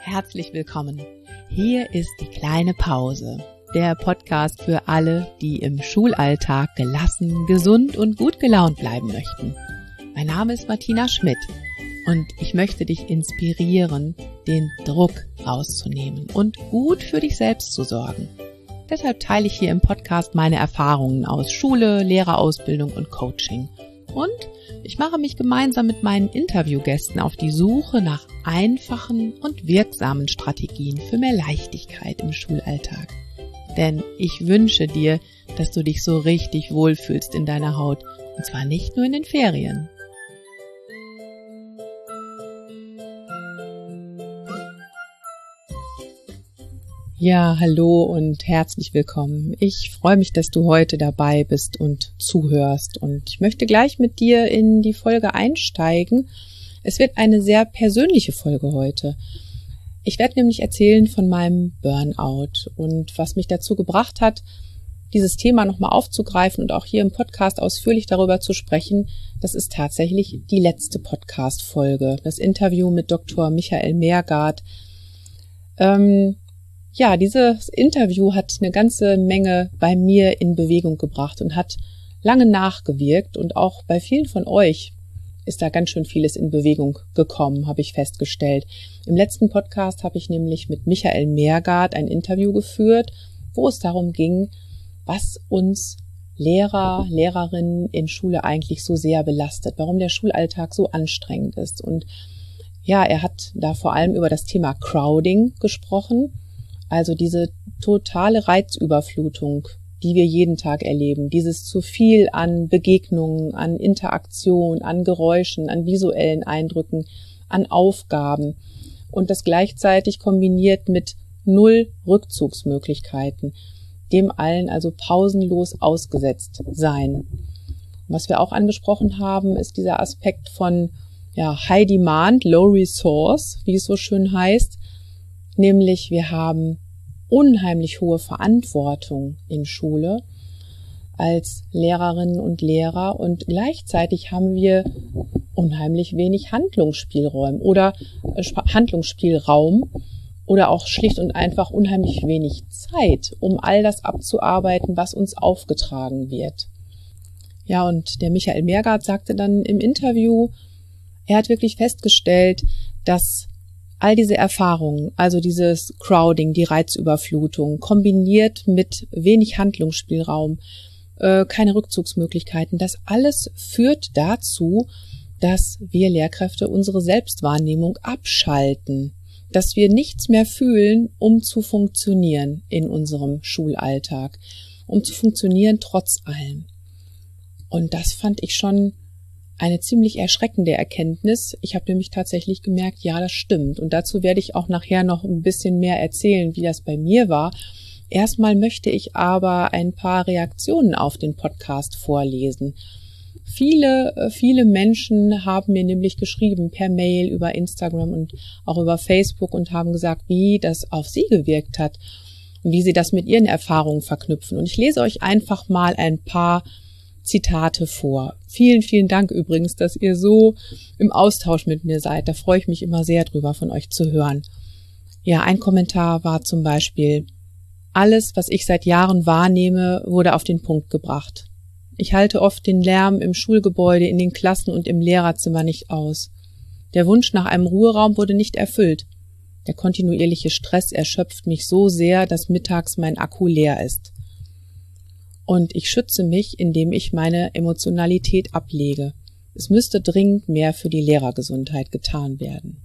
Herzlich willkommen. Hier ist die kleine Pause, der Podcast für alle, die im Schulalltag gelassen, gesund und gut gelaunt bleiben möchten. Mein Name ist Martina Schmidt und ich möchte dich inspirieren, den Druck rauszunehmen und gut für dich selbst zu sorgen. Deshalb teile ich hier im Podcast meine Erfahrungen aus Schule, Lehrerausbildung und Coaching. Und ich mache mich gemeinsam mit meinen Interviewgästen auf die Suche nach einfachen und wirksamen Strategien für mehr Leichtigkeit im Schulalltag. Denn ich wünsche dir, dass du dich so richtig wohlfühlst in deiner Haut, und zwar nicht nur in den Ferien. Ja, hallo und herzlich willkommen. Ich freue mich, dass du heute dabei bist und zuhörst. Und ich möchte gleich mit dir in die Folge einsteigen. Es wird eine sehr persönliche Folge heute. Ich werde nämlich erzählen von meinem Burnout und was mich dazu gebracht hat, dieses Thema nochmal aufzugreifen und auch hier im Podcast ausführlich darüber zu sprechen. Das ist tatsächlich die letzte Podcast-Folge, das Interview mit Dr. Michael Mehrgart. Ja, dieses Interview hat eine ganze Menge bei mir in Bewegung gebracht und hat lange nachgewirkt und auch bei vielen von euch ist da ganz schön vieles in Bewegung gekommen, habe ich festgestellt. Im letzten Podcast habe ich nämlich mit Michael Mehrgart ein Interview geführt, wo es darum ging, was uns Lehrer, Lehrerinnen in Schule eigentlich so sehr belastet, warum der Schulalltag so anstrengend ist. Und ja, er hat da vor allem über das Thema Crowding gesprochen. Also diese totale Reizüberflutung, die wir jeden Tag erleben, dieses zu viel an Begegnungen, an Interaktion, an Geräuschen, an visuellen Eindrücken, an Aufgaben und das gleichzeitig kombiniert mit 0 Rückzugsmöglichkeiten, dem allen also pausenlos ausgesetzt sein. Was wir auch angesprochen haben, ist dieser Aspekt von High Demand, Low Resource, wie es so schön heißt. Nämlich wir haben unheimlich hohe Verantwortung in Schule als Lehrerinnen und Lehrer und gleichzeitig haben wir unheimlich wenig Handlungsspielraum oder auch schlicht und einfach unheimlich wenig Zeit, um all das abzuarbeiten, was uns aufgetragen wird. Ja, und der Michael Mehrgart sagte dann im Interview, er hat wirklich festgestellt, dass all diese Erfahrungen, also dieses Crowding, die Reizüberflutung, kombiniert mit wenig Handlungsspielraum, keine Rückzugsmöglichkeiten, das alles führt dazu, dass wir Lehrkräfte unsere Selbstwahrnehmung abschalten, dass wir nichts mehr fühlen, um zu funktionieren in unserem Schulalltag, um zu funktionieren trotz allem. Und das fand ich schon eine ziemlich erschreckende Erkenntnis. Ich habe nämlich tatsächlich gemerkt, ja, das stimmt. Und dazu werde ich auch nachher noch ein bisschen mehr erzählen, wie das bei mir war. Erstmal möchte ich aber ein paar Reaktionen auf den Podcast vorlesen. Viele Menschen haben mir nämlich geschrieben per Mail, über Instagram und auch über Facebook und haben gesagt, wie das auf sie gewirkt hat und wie sie das mit ihren Erfahrungen verknüpfen. Und ich lese euch einfach mal ein paar Zitate vor. Vielen, vielen Dank übrigens, dass ihr so im Austausch mit mir seid. Da freue ich mich immer sehr drüber, von euch zu hören. Ja, ein Kommentar war zum Beispiel: Alles, was ich seit Jahren wahrnehme, wurde auf den Punkt gebracht. Ich halte oft den Lärm im Schulgebäude, in den Klassen und im Lehrerzimmer nicht aus. Der Wunsch nach einem Ruheraum wurde nicht erfüllt. Der kontinuierliche Stress erschöpft mich so sehr, dass mittags mein Akku leer ist. Und ich schütze mich, indem ich meine Emotionalität ablege. Es müsste dringend mehr für die Lehrergesundheit getan werden.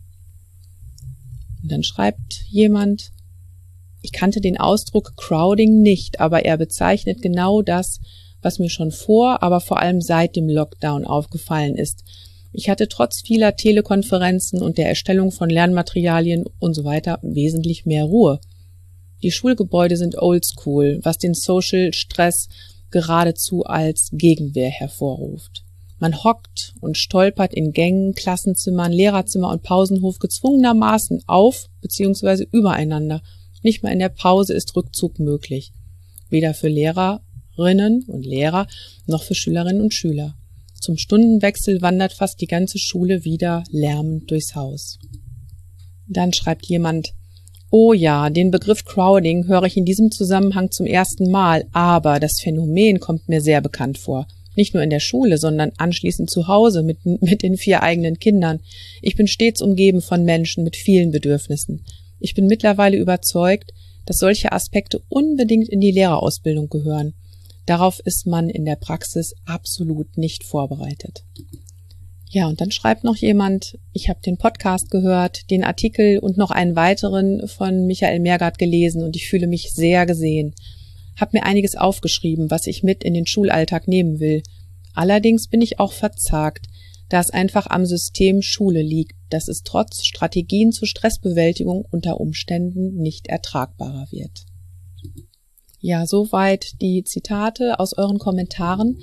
Und dann schreibt jemand: Ich kannte den Ausdruck Crowding nicht, aber er bezeichnet genau das, was mir schon vor, aber vor allem seit dem Lockdown aufgefallen ist. Ich hatte trotz vieler Telekonferenzen und der Erstellung von Lernmaterialien und so weiter wesentlich mehr Ruhe. Die Schulgebäude sind oldschool, was den Social-Stress geradezu als Gegenwehr hervorruft. Man hockt und stolpert in Gängen, Klassenzimmern, Lehrerzimmer und Pausenhof gezwungenermaßen auf bzw. übereinander. Nicht mal in der Pause ist Rückzug möglich. Weder für Lehrerinnen und Lehrer noch für Schülerinnen und Schüler. Zum Stundenwechsel wandert fast die ganze Schule wieder lärmend durchs Haus. Dann schreibt jemand: Oh ja, den Begriff Crowding höre ich in diesem Zusammenhang zum ersten Mal, aber das Phänomen kommt mir sehr bekannt vor. Nicht nur in der Schule, sondern anschließend zu Hause mit den 4 eigenen Kindern. Ich bin stets umgeben von Menschen mit vielen Bedürfnissen. Ich bin mittlerweile überzeugt, dass solche Aspekte unbedingt in die Lehrerausbildung gehören. Darauf ist man in der Praxis absolut nicht vorbereitet. Ja, und dann schreibt noch jemand: Ich habe den Podcast gehört, den Artikel und noch einen weiteren von Michael Mergard gelesen und ich fühle mich sehr gesehen. Hab mir einiges aufgeschrieben, was ich mit in den Schulalltag nehmen will. Allerdings bin ich auch verzagt, da es einfach am System Schule liegt, dass es trotz Strategien zur Stressbewältigung unter Umständen nicht ertragbarer wird. Ja, soweit die Zitate aus euren Kommentaren.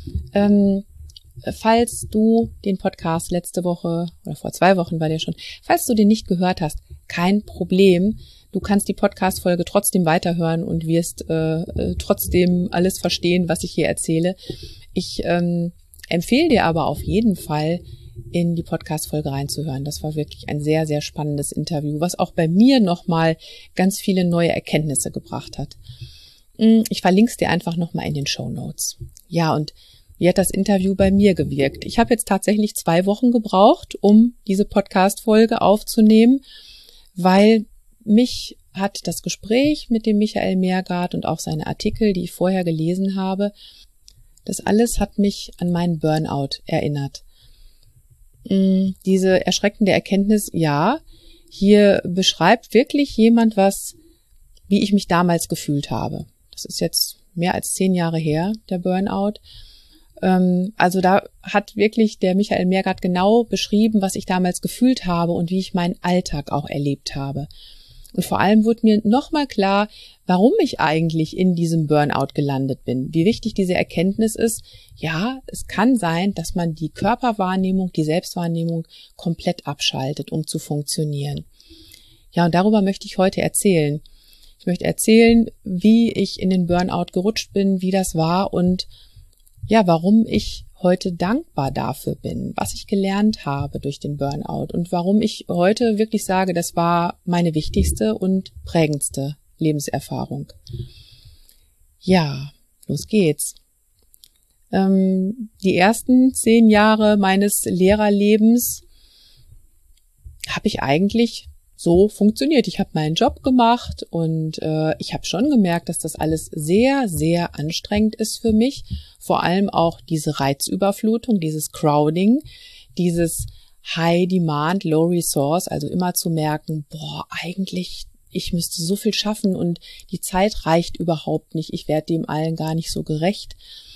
Falls du den Podcast letzte Woche oder vor 2 Wochen war der schon, falls du den nicht gehört hast, kein Problem. Du kannst die Podcast-Folge trotzdem weiterhören und wirst trotzdem alles verstehen, was ich hier erzähle. Ich empfehle dir aber auf jeden Fall, in die Podcast-Folge reinzuhören. Das war wirklich ein sehr, sehr spannendes Interview, was auch bei mir nochmal ganz viele neue Erkenntnisse gebracht hat. Ich verlinke es dir einfach nochmal in den Shownotes. Ja, und wie hat das Interview bei mir gewirkt? Ich habe jetzt tatsächlich 2 Wochen gebraucht, um diese Podcast-Folge aufzunehmen, weil mich hat das Gespräch mit dem Michael Mergard und auch seine Artikel, die ich vorher gelesen habe, das alles hat mich an meinen Burnout erinnert. Diese erschreckende Erkenntnis, ja, hier beschreibt wirklich jemand wie ich mich damals gefühlt habe. Das ist jetzt mehr als 10 Jahre her, der Burnout. Also da hat wirklich der Michael Mergard genau beschrieben, was ich damals gefühlt habe und wie ich meinen Alltag auch erlebt habe. Und vor allem wurde mir nochmal klar, warum ich eigentlich in diesem Burnout gelandet bin. Wie wichtig diese Erkenntnis ist. Ja, es kann sein, dass man die Körperwahrnehmung, die Selbstwahrnehmung komplett abschaltet, um zu funktionieren. Ja, und darüber möchte ich heute erzählen. Ich möchte erzählen, wie ich in den Burnout gerutscht bin, wie das war und ja, warum ich heute dankbar dafür bin, was ich gelernt habe durch den Burnout und warum ich heute wirklich sage, das war meine wichtigste und prägendste Lebenserfahrung. Ja, los geht's. Die ersten 10 Jahre meines Lehrerlebens habe ich eigentlich so funktioniert. Ich habe meinen Job gemacht und ich habe schon gemerkt, dass das alles sehr, sehr anstrengend ist für mich. Vor allem auch diese Reizüberflutung, dieses Crowding, dieses High Demand, Low Resource, also immer zu merken, eigentlich, ich müsste so viel schaffen und die Zeit reicht überhaupt nicht. Ich werde dem allen gar nicht so gerecht.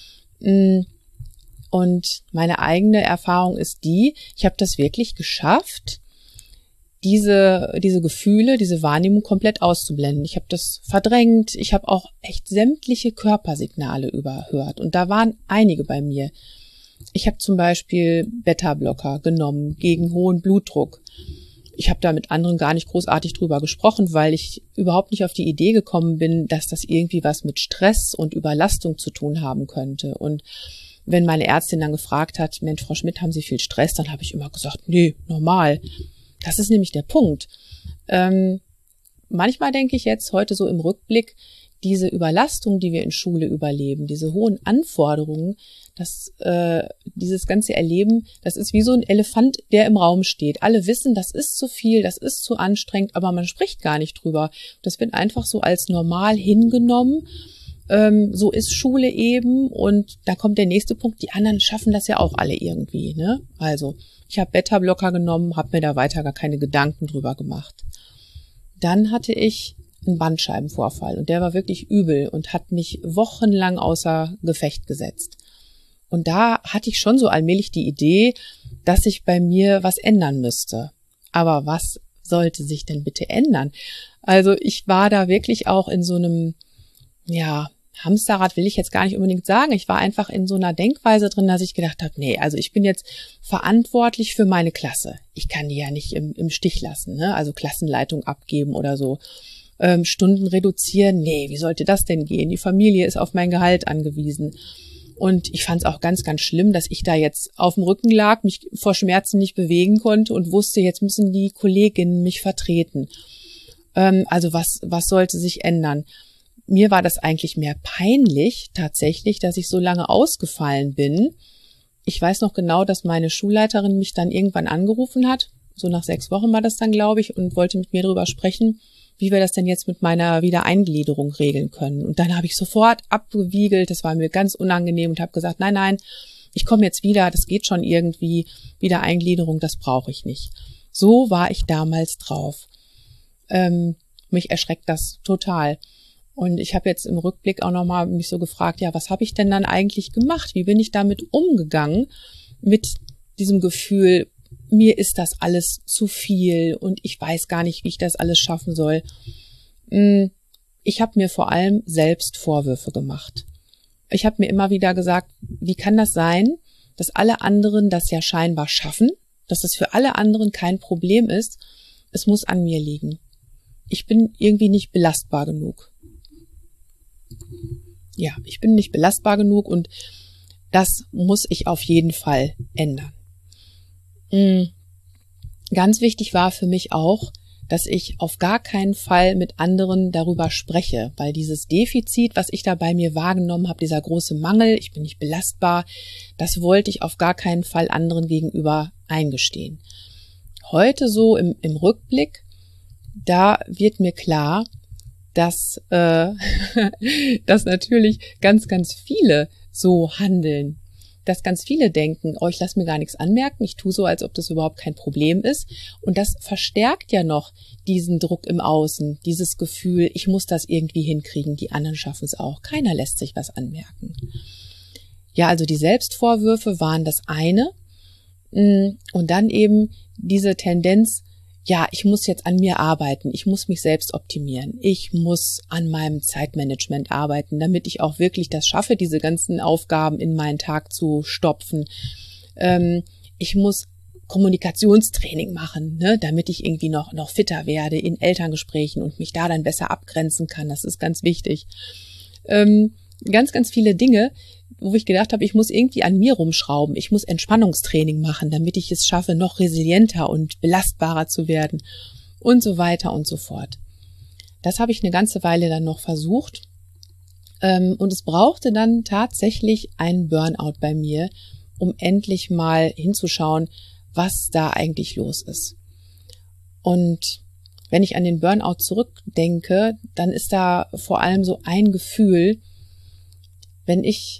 Und meine eigene Erfahrung ist ich habe das wirklich geschafft, diese Gefühle, diese Wahrnehmung komplett auszublenden. Ich habe das verdrängt. Ich habe auch echt sämtliche Körpersignale überhört. Und da waren einige bei mir. Ich habe zum Beispiel Beta-Blocker genommen gegen hohen Blutdruck. Ich habe da mit anderen gar nicht großartig drüber gesprochen, weil ich überhaupt nicht auf die Idee gekommen bin, dass das irgendwie was mit Stress und Überlastung zu tun haben könnte. Und wenn meine Ärztin dann gefragt hat, Mensch, Frau Schmidt, haben Sie viel Stress? Dann habe ich immer gesagt, nee, normal. Das ist nämlich der Punkt. Manchmal denke ich jetzt heute so im Rückblick, diese Überlastung, die wir in Schule überleben, diese hohen Anforderungen, dieses ganze Erleben, das ist wie so ein Elefant, der im Raum steht. Alle wissen, das ist zu viel, das ist zu anstrengend, aber man spricht gar nicht drüber. Das wird einfach so als normal hingenommen. So ist Schule eben und da kommt der nächste Punkt, die anderen schaffen das ja auch alle irgendwie, ne? Also, ich habe Beta-Blocker genommen, habe mir da weiter gar keine Gedanken drüber gemacht. Dann hatte ich einen Bandscheibenvorfall und der war wirklich übel und hat mich wochenlang außer Gefecht gesetzt. Und da hatte ich schon so allmählich die Idee, dass sich bei mir was ändern müsste. Aber was sollte sich denn bitte ändern? Also ich war da wirklich auch in so einem, Hamsterrad will ich jetzt gar nicht unbedingt sagen. Ich war einfach in so einer Denkweise drin, dass ich gedacht habe, nee, also ich bin jetzt verantwortlich für meine Klasse. Ich kann die ja nicht im Stich lassen, ne? Also Klassenleitung abgeben oder so. Stunden reduzieren, nee, wie sollte das denn gehen? Die Familie ist auf mein Gehalt angewiesen. Und ich fand es auch ganz, ganz schlimm, dass ich da jetzt auf dem Rücken lag, mich vor Schmerzen nicht bewegen konnte und wusste, jetzt müssen die Kolleginnen mich vertreten. Also was sollte sich ändern? Mir war das eigentlich mehr peinlich tatsächlich, dass ich so lange ausgefallen bin. Ich weiß noch genau, dass meine Schulleiterin mich dann irgendwann angerufen hat. So nach 6 Wochen war das dann, glaube ich, und wollte mit mir darüber sprechen, wie wir das denn jetzt mit meiner Wiedereingliederung regeln können. Und dann habe ich sofort abgewiegelt, das war mir ganz unangenehm und habe gesagt, nein, ich komme jetzt wieder, das geht schon irgendwie, Wiedereingliederung, das brauche ich nicht. So war ich damals drauf. Mich erschreckt das total. Und ich habe jetzt im Rückblick auch nochmal mich so gefragt, ja, was habe ich denn dann eigentlich gemacht? Wie bin ich damit umgegangen mit diesem Gefühl, mir ist das alles zu viel und ich weiß gar nicht, wie ich das alles schaffen soll. Ich habe mir vor allem selbst Vorwürfe gemacht. Ich habe mir immer wieder gesagt, wie kann das sein, dass alle anderen das ja scheinbar schaffen, dass das für alle anderen kein Problem ist. Es muss an mir liegen. Ich bin irgendwie nicht belastbar genug. Ja, ich bin nicht belastbar genug und das muss ich auf jeden Fall ändern. Ganz wichtig war für mich auch, dass ich auf gar keinen Fall mit anderen darüber spreche, weil dieses Defizit, was ich da bei mir wahrgenommen habe, dieser große Mangel, ich bin nicht belastbar, das wollte ich auf gar keinen Fall anderen gegenüber eingestehen. Heute so im Rückblick, da wird mir klar, dass natürlich ganz, ganz viele so handeln. Dass ganz viele denken, ich lasse mir gar nichts anmerken, ich tue so, als ob das überhaupt kein Problem ist. Und das verstärkt ja noch diesen Druck im Außen, dieses Gefühl, ich muss das irgendwie hinkriegen, die anderen schaffen es auch. Keiner lässt sich was anmerken. Ja, also die Selbstvorwürfe waren das eine. Und dann eben diese Tendenz, ja, ich muss jetzt an mir arbeiten, ich muss mich selbst optimieren, ich muss an meinem Zeitmanagement arbeiten, damit ich auch wirklich das schaffe, diese ganzen Aufgaben in meinen Tag zu stopfen. Ich muss Kommunikationstraining machen, ne, damit ich irgendwie noch fitter werde in Elterngesprächen und mich da dann besser abgrenzen kann, das ist ganz wichtig. Ganz, ganz viele Dinge, wo ich gedacht habe, ich muss irgendwie an mir rumschrauben. Ich muss Entspannungstraining machen, damit ich es schaffe, noch resilienter und belastbarer zu werden und so weiter und so fort. Das habe ich eine ganze Weile dann noch versucht und es brauchte dann tatsächlich einen Burnout bei mir, um endlich mal hinzuschauen, was da eigentlich los ist. Und wenn ich an den Burnout zurückdenke, dann ist da vor allem so ein Gefühl, wenn ich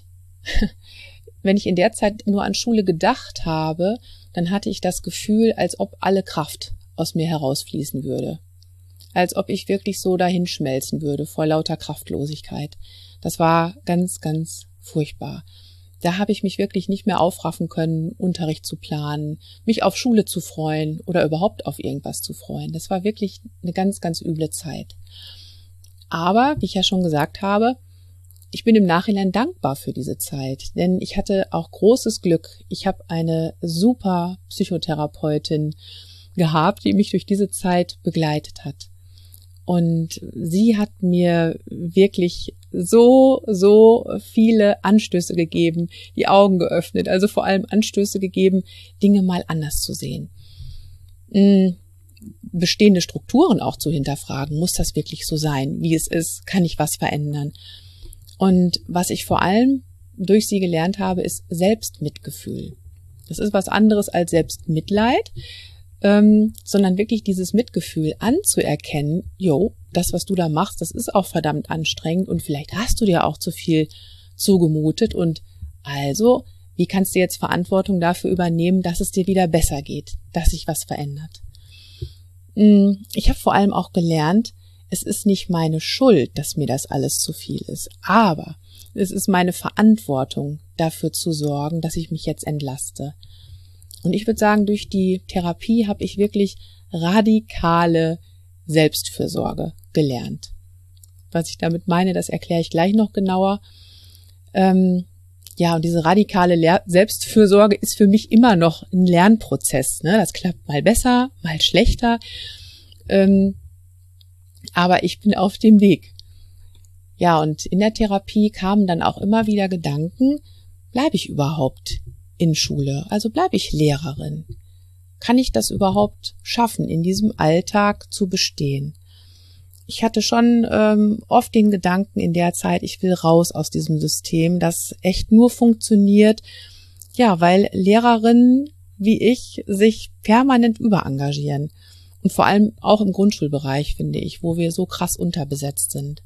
in der Zeit nur an Schule gedacht habe, dann hatte ich das Gefühl, als ob alle Kraft aus mir herausfließen würde. Als ob ich wirklich so dahin schmelzen würde vor lauter Kraftlosigkeit. Das war ganz, ganz furchtbar. Da habe ich mich wirklich nicht mehr aufraffen können, Unterricht zu planen, mich auf Schule zu freuen oder überhaupt auf irgendwas zu freuen. Das war wirklich eine ganz, ganz üble Zeit. Aber, wie ich ja schon gesagt habe, ich bin im Nachhinein dankbar für diese Zeit, denn ich hatte auch großes Glück. Ich habe eine super Psychotherapeutin gehabt, die mich durch diese Zeit begleitet hat. Und sie hat mir wirklich so viele Anstöße gegeben, die Augen geöffnet, also vor allem Anstöße gegeben, Dinge mal anders zu sehen. Bestehende Strukturen auch zu hinterfragen. Muss das wirklich so sein, wie es ist? Kann ich was verändern? Und was ich vor allem durch sie gelernt habe, ist Selbstmitgefühl. Das ist was anderes als Selbstmitleid, sondern wirklich dieses Mitgefühl anzuerkennen, das, was du da machst, das ist auch verdammt anstrengend und vielleicht hast du dir auch zu viel zugemutet und also, wie kannst du jetzt Verantwortung dafür übernehmen, dass es dir wieder besser geht, dass sich was verändert? Ich habe vor allem auch gelernt, es ist nicht meine Schuld, dass mir das alles zu viel ist, aber es ist meine Verantwortung, dafür zu sorgen, dass ich mich jetzt entlaste. Und ich würde sagen, durch die Therapie habe ich wirklich radikale Selbstfürsorge gelernt. Was ich damit meine, das erkläre ich gleich noch genauer. Und diese radikale Selbstfürsorge ist für mich immer noch ein Lernprozess. Ne? Das klappt mal besser, mal schlechter. Aber ich bin auf dem Weg. Ja, und in der Therapie kamen dann auch immer wieder Gedanken, bleibe ich überhaupt in Schule? Also bleibe ich Lehrerin? Kann ich das überhaupt schaffen, in diesem Alltag zu bestehen? Ich hatte schon oft den Gedanken in der Zeit, ich will raus aus diesem System, das echt nur funktioniert, ja, weil Lehrerinnen wie ich sich permanent überengagieren. Und vor allem auch im Grundschulbereich, finde ich, wo wir so krass unterbesetzt sind.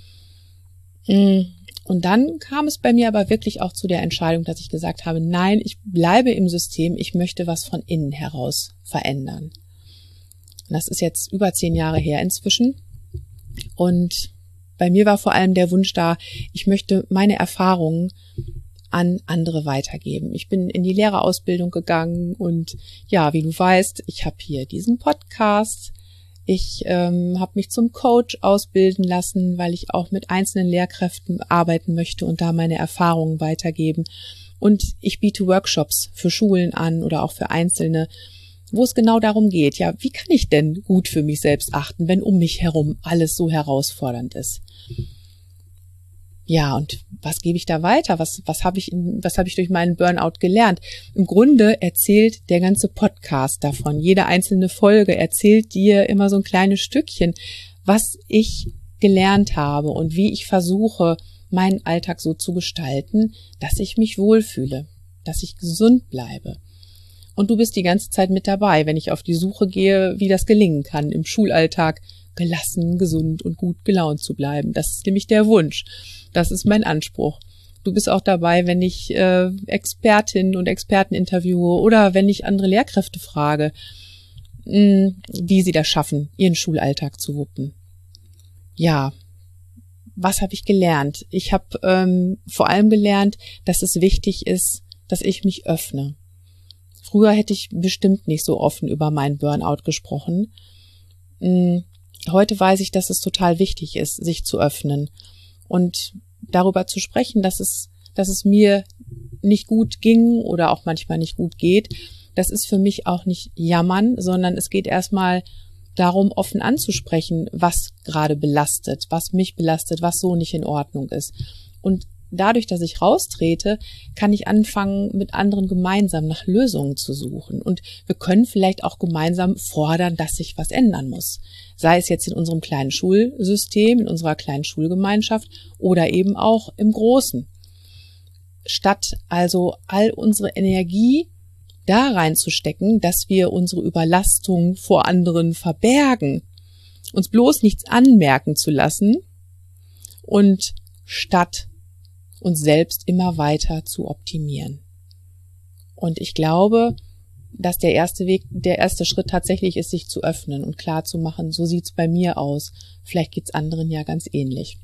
Und dann kam es bei mir aber wirklich auch zu der Entscheidung, dass ich gesagt habe, nein, ich bleibe im System, ich möchte was von innen heraus verändern. Und das ist jetzt über 10 Jahre her inzwischen. Und bei mir war vor allem der Wunsch da, ich möchte meine Erfahrungen an andere weitergeben. Ich bin in die Lehrerausbildung gegangen und ja, wie du weißt, ich habe hier diesen Podcast. Ich habe mich zum Coach ausbilden lassen, weil ich auch mit einzelnen Lehrkräften arbeiten möchte und da meine Erfahrungen weitergeben. Und ich biete Workshops für Schulen an oder auch für Einzelne, wo es genau darum geht, ja, wie kann ich denn gut für mich selbst achten, wenn um mich herum alles so herausfordernd ist? Ja, und was gebe ich da weiter? Was habe ich durch meinen Burnout gelernt? Im Grunde erzählt der ganze Podcast davon. Jede einzelne Folge erzählt dir immer so ein kleines Stückchen, was ich gelernt habe und wie ich versuche, meinen Alltag so zu gestalten, dass ich mich wohlfühle, dass ich gesund bleibe. Und du bist die ganze Zeit mit dabei, wenn ich auf die Suche gehe, wie das gelingen kann, im Schulalltag gelassen, gesund und gut gelaunt zu bleiben. Das ist nämlich der Wunsch. Das ist mein Anspruch. Du bist auch dabei, wenn ich Expertinnen und Experten interviewe oder wenn ich andere Lehrkräfte frage, wie sie das schaffen, ihren Schulalltag zu wuppen. Ja, was habe ich gelernt? Ich habe vor allem gelernt, dass es wichtig ist, dass ich mich öffne. Früher hätte ich bestimmt nicht so offen über meinen Burnout gesprochen. Heute weiß ich, dass es total wichtig ist, sich zu öffnen und darüber zu sprechen, dass es mir nicht gut ging oder auch manchmal nicht gut geht. Das ist für mich auch nicht jammern, sondern es geht erstmal darum, offen anzusprechen, was gerade belastet, was mich belastet, was so nicht in Ordnung ist. Und dadurch, dass ich raustrete, kann ich anfangen, mit anderen gemeinsam nach Lösungen zu suchen. Und wir können vielleicht auch gemeinsam fordern, dass sich was ändern muss. Sei es jetzt in unserem kleinen Schulsystem, in unserer kleinen Schulgemeinschaft oder eben auch im Großen. Statt also all unsere Energie da reinzustecken, dass wir unsere Überlastung vor anderen verbergen, uns bloß nichts anmerken zu lassen und statt uns selbst immer weiter zu optimieren. Und ich glaube, dass der erste Schritt tatsächlich ist, sich zu öffnen und klar zu machen, so sieht's bei mir aus. Vielleicht geht's anderen ja ganz ähnlich.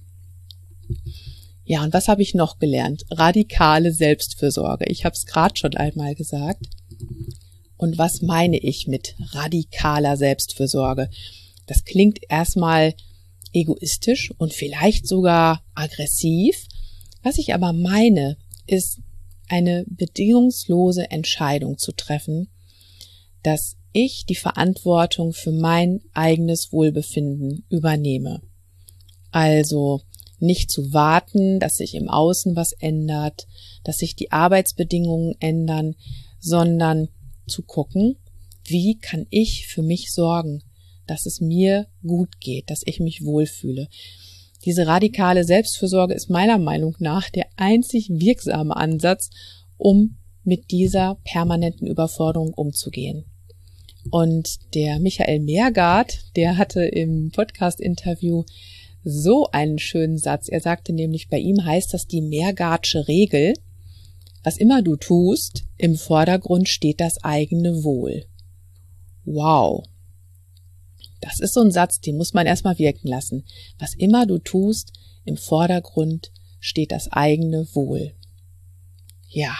Ja, und was habe ich noch gelernt? Radikale Selbstfürsorge. Ich habe es gerade schon einmal gesagt. Und was meine ich mit radikaler Selbstfürsorge? Das klingt erstmal egoistisch und vielleicht sogar aggressiv. Was ich aber meine, ist eine bedingungslose Entscheidung zu treffen, dass ich die Verantwortung für mein eigenes Wohlbefinden übernehme. Also nicht zu warten, dass sich im Außen was ändert, dass sich die Arbeitsbedingungen ändern, sondern zu gucken, wie kann ich für mich sorgen, dass es mir gut geht, dass ich mich wohlfühle. Diese radikale Selbstfürsorge ist meiner Meinung nach der einzig wirksame Ansatz, um mit dieser permanenten Überforderung umzugehen. Und der Michael Meergart, der hatte im Podcast-Interview so einen schönen Satz. Er sagte nämlich, bei ihm heißt das die Meergartsche Regel: Was immer du tust, im Vordergrund steht das eigene Wohl. Wow! Das ist so ein Satz, den muss man erstmal wirken lassen. Was immer du tust, im Vordergrund steht das eigene Wohl. Ja,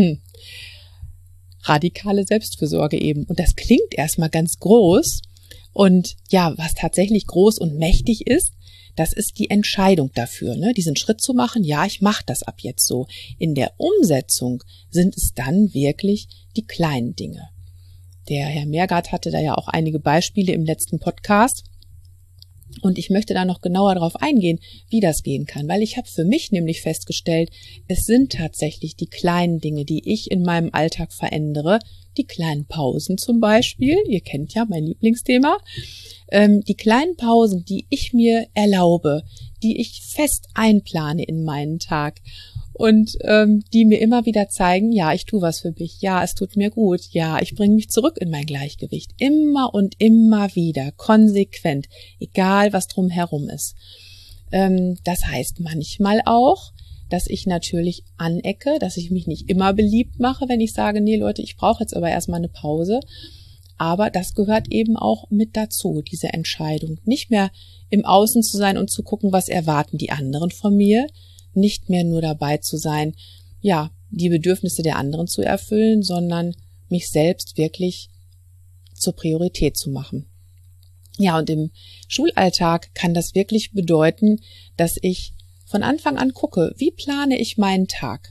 radikale Selbstfürsorge eben. Und das klingt erstmal ganz groß. Und ja, was tatsächlich groß und mächtig ist, das ist die Entscheidung dafür, ne? Diesen Schritt zu machen, ja, ich mache das ab jetzt so. In der Umsetzung sind es dann wirklich die kleinen Dinge. Der Herr Meergart hatte da ja auch einige Beispiele im letzten Podcast. Und ich möchte da noch genauer darauf eingehen, wie das gehen kann, weil ich habe für mich nämlich festgestellt, es sind tatsächlich die kleinen Dinge, die ich in meinem Alltag verändere, die kleinen Pausen zum Beispiel, ihr kennt ja mein Lieblingsthema, die kleinen Pausen, die ich mir erlaube, die ich fest einplane in meinen Tag und die mir immer wieder zeigen, ja, ich tue was für mich, ja, es tut mir gut, ja, ich bringe mich zurück in mein Gleichgewicht, immer und immer wieder, konsequent, egal was drumherum ist. Das heißt manchmal auch, dass ich natürlich anecke, dass ich mich nicht immer beliebt mache, wenn ich sage, nee Leute, ich brauche jetzt aber erstmal eine Pause. Aber das gehört eben auch mit dazu, diese Entscheidung. Nicht mehr im Außen zu sein und zu gucken, was erwarten die anderen von mir. Nicht mehr nur dabei zu sein, ja, die Bedürfnisse der anderen zu erfüllen, sondern mich selbst wirklich zur Priorität zu machen. Ja, und im Schulalltag kann das wirklich bedeuten, dass ich von Anfang an gucke, wie plane ich meinen Tag?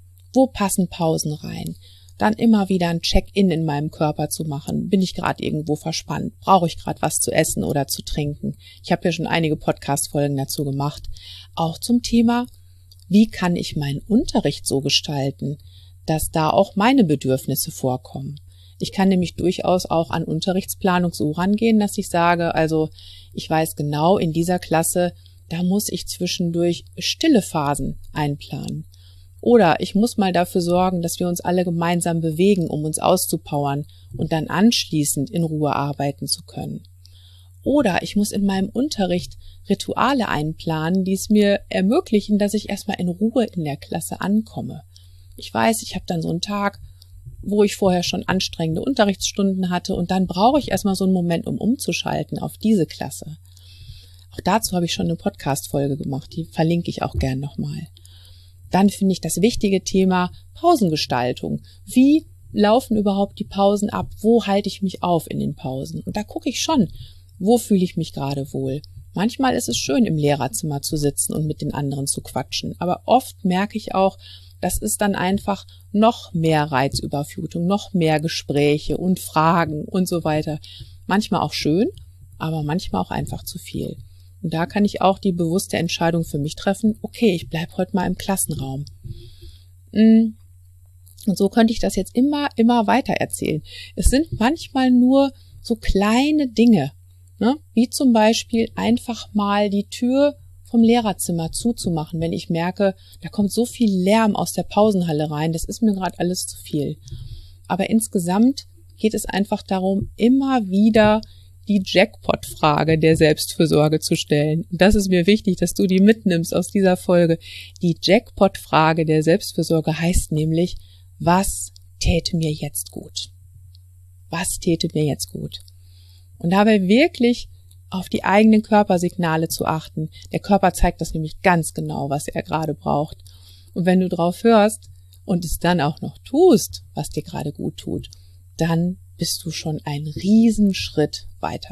Wo passen Pausen rein? Dann immer wieder ein Check-in in meinem Körper zu machen. Bin ich gerade irgendwo verspannt? Brauche ich gerade was zu essen oder zu trinken? Ich habe ja schon einige Podcast-Folgen dazu gemacht. Auch zum Thema, wie kann ich meinen Unterricht so gestalten, dass da auch meine Bedürfnisse vorkommen? Ich kann nämlich durchaus auch an Unterrichtsplanung so rangehen, dass ich sage, also ich weiß genau, in dieser Klasse, da muss ich zwischendurch stille Phasen einplanen. Oder ich muss mal dafür sorgen, dass wir uns alle gemeinsam bewegen, um uns auszupowern und dann anschließend in Ruhe arbeiten zu können. Oder ich muss in meinem Unterricht Rituale einplanen, die es mir ermöglichen, dass ich erstmal in Ruhe in der Klasse ankomme. Ich weiß, ich habe dann so einen Tag, wo ich vorher schon anstrengende Unterrichtsstunden hatte und dann brauche ich erstmal so einen Moment, um umzuschalten auf diese Klasse. Auch dazu habe ich schon eine Podcast-Folge gemacht, die verlinke ich auch gern nochmal. Dann finde ich das wichtige Thema Pausengestaltung. Wie laufen überhaupt die Pausen ab? Wo halte ich mich auf in den Pausen? Und da gucke ich schon, wo fühle ich mich gerade wohl? Manchmal ist es schön, im Lehrerzimmer zu sitzen und mit den anderen zu quatschen. Aber oft merke ich auch, das ist dann einfach noch mehr Reizüberflutung, noch mehr Gespräche und Fragen und so weiter. Manchmal auch schön, aber manchmal auch einfach zu viel. Und da kann ich auch die bewusste Entscheidung für mich treffen, okay, ich bleibe heute mal im Klassenraum. Und so könnte ich das jetzt immer weiter erzählen. Es sind manchmal nur so kleine Dinge, ne? Wie zum Beispiel einfach mal die Tür vom Lehrerzimmer zuzumachen, wenn ich merke, da kommt so viel Lärm aus der Pausenhalle rein, das ist mir gerade alles zu viel. Aber insgesamt geht es einfach darum, immer wieder die Jackpot-Frage der Selbstfürsorge zu stellen. Und das ist mir wichtig, dass du die mitnimmst aus dieser Folge. Die Jackpot-Frage der Selbstfürsorge heißt nämlich, was täte mir jetzt gut? Was täte mir jetzt gut? Und dabei wirklich auf die eigenen Körpersignale zu achten. Der Körper zeigt das nämlich ganz genau, was er gerade braucht. Und wenn du drauf hörst und es dann auch noch tust, was dir gerade gut tut, dann bist du schon einen Riesenschritt weiter.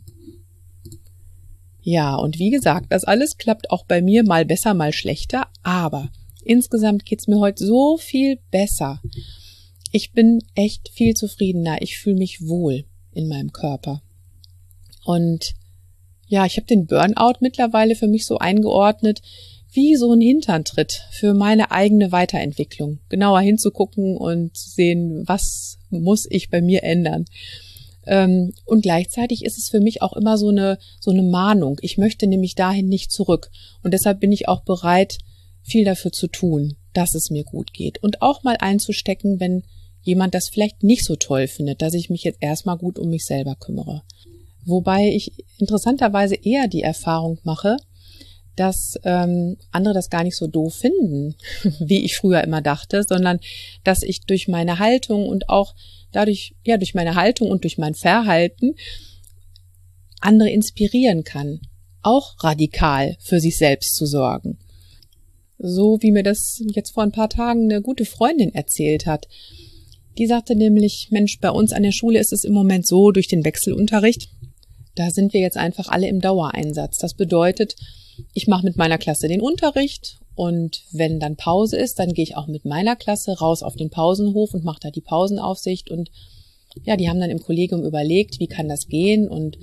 Ja, und wie gesagt, das alles klappt auch bei mir mal besser, mal schlechter, aber insgesamt geht's mir heute so viel besser. Ich bin echt viel zufriedener, ich fühle mich wohl in meinem Körper. Und ja, ich habe den Burnout mittlerweile für mich so eingeordnet, wie so ein Hinterntritt für meine eigene Weiterentwicklung. Genauer hinzugucken und zu sehen, was muss ich bei mir ändern. Und gleichzeitig ist es für mich auch immer so eine Mahnung. Ich möchte nämlich dahin nicht zurück. Und deshalb bin ich auch bereit, viel dafür zu tun, dass es mir gut geht. Und auch mal einzustecken, wenn jemand das vielleicht nicht so toll findet, dass ich mich jetzt erstmal gut um mich selber kümmere. Wobei ich interessanterweise eher die Erfahrung mache, dass andere das gar nicht so doof finden, wie ich früher immer dachte, sondern dass ich durch meine Haltung und auch dadurch, ja, durch meine Haltung und durch mein Verhalten andere inspirieren kann, auch radikal für sich selbst zu sorgen. So wie mir das jetzt vor ein paar Tagen eine gute Freundin erzählt hat. Die sagte nämlich, Mensch, bei uns an der Schule ist es im Moment so, durch den Wechselunterricht, da sind wir jetzt einfach alle im Dauereinsatz. Das bedeutet, ich mache mit meiner Klasse den Unterricht und wenn dann Pause ist, dann gehe ich auch mit meiner Klasse raus auf den Pausenhof und mache da die Pausenaufsicht. Und ja, die haben dann im Kollegium überlegt, wie kann das gehen. Und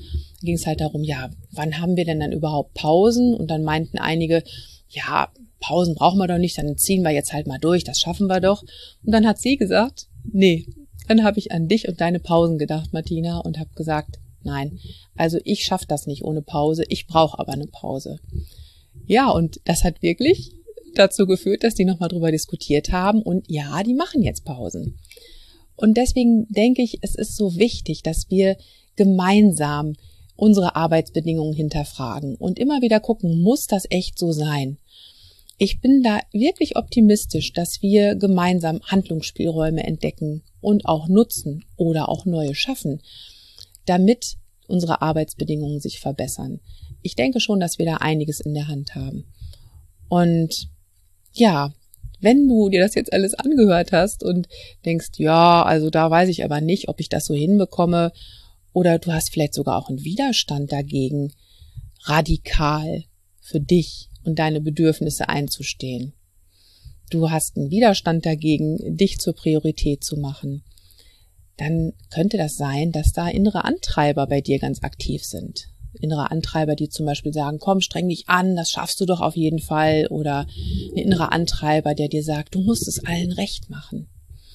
ging es halt darum, ja, wann haben wir denn dann überhaupt Pausen? Und dann meinten einige, ja, Pausen brauchen wir doch nicht, dann ziehen wir jetzt halt mal durch, das schaffen wir doch. Und dann hat sie gesagt, nee, dann habe ich an dich und deine Pausen gedacht, Martina, und habe gesagt, nein, also ich schaffe das nicht ohne Pause, ich brauche aber eine Pause. Ja, und das hat wirklich dazu geführt, dass die nochmal drüber diskutiert haben und ja, die machen jetzt Pausen. Und deswegen denke ich, es ist so wichtig, dass wir gemeinsam unsere Arbeitsbedingungen hinterfragen und immer wieder gucken, muss das echt so sein? Ich bin da wirklich optimistisch, dass wir gemeinsam Handlungsspielräume entdecken und auch nutzen oder auch neue schaffen, damit unsere Arbeitsbedingungen sich verbessern. Ich denke schon, dass wir da einiges in der Hand haben. Und ja, wenn du dir das jetzt alles angehört hast und denkst, ja, also da weiß ich aber nicht, ob ich das so hinbekomme, oder du hast vielleicht sogar auch einen Widerstand dagegen, radikal für dich und deine Bedürfnisse einzustehen. Du hast einen Widerstand dagegen, dich zur Priorität zu machen. Dann könnte das sein, dass da innere Antreiber bei dir ganz aktiv sind. Innere Antreiber, die zum Beispiel sagen, komm, streng dich an, das schaffst du doch auf jeden Fall. Oder ein innerer Antreiber, der dir sagt, du musst es allen recht machen.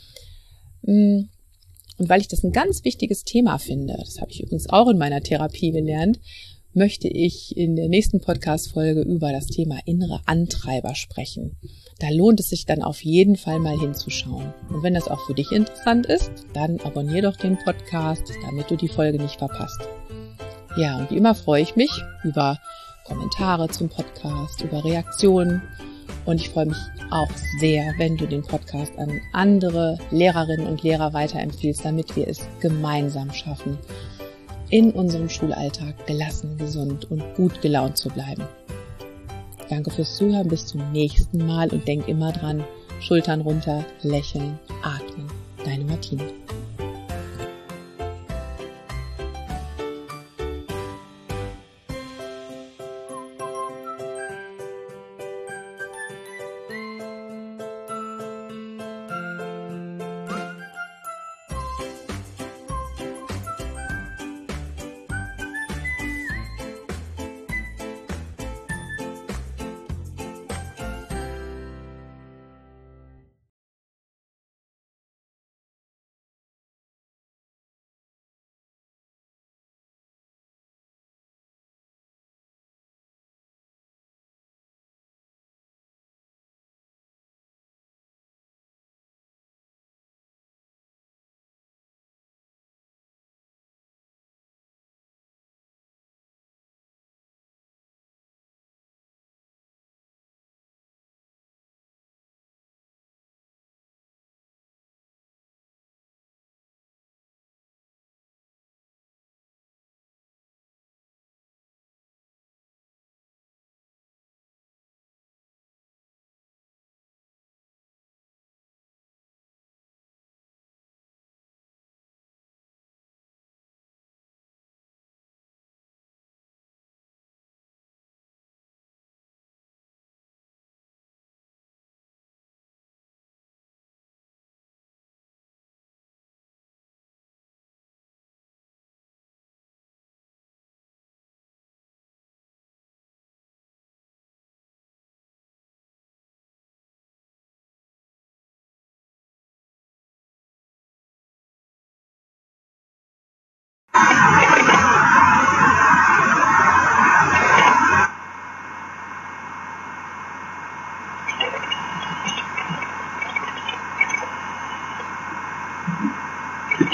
Und weil ich das ein ganz wichtiges Thema finde, das habe ich übrigens auch in meiner Therapie gelernt, möchte ich in der nächsten Podcast-Folge über das Thema innere Antreiber sprechen. Da lohnt es sich dann auf jeden Fall mal hinzuschauen. Und wenn das auch für dich interessant ist, dann abonnier doch den Podcast, damit du die Folge nicht verpasst. Ja, und wie immer freue ich mich über Kommentare zum Podcast, über Reaktionen. Und ich freue mich auch sehr, wenn du den Podcast an andere Lehrerinnen und Lehrer weiterempfiehlst, damit wir es gemeinsam schaffen, in unserem Schulalltag gelassen, gesund und gut gelaunt zu bleiben. Danke fürs Zuhören, bis zum nächsten Mal und denk immer dran, Schultern runter, lächeln, atmen. Deine Martina.